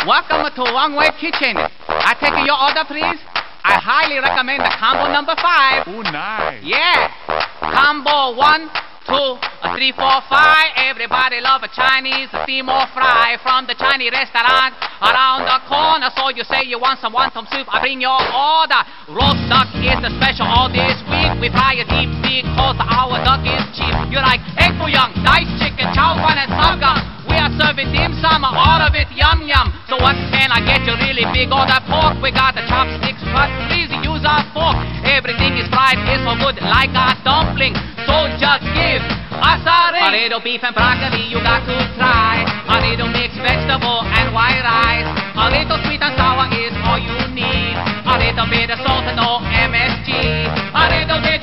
Welcome to Wang Wei Kitchen. I take your order, please. I highly recommend the combo number 5. Oh, nice. Yeah. Combo 1, 2, 3, 4, 5. Everybody love a Chinese steam or fry from the Chinese restaurant around the corner. So you say you want some wonton soup, I bring your order. Roast duck is the special all this week. We fry a deep sea cause our duck is cheap. You like egg bouillon, diced chicken, chow fan and samgam. We are serving dim sum, all of it yum yum. So what can I get you really big order pork? We got the chopsticks, but please use our fork. Everything is fried, it's so good like a dumpling. So just give us a little beef and broccoli, you got to try. A little mixed vegetable and white rice. A little sweet and sour is all you need. A little bit of salt and no MSG. A little bit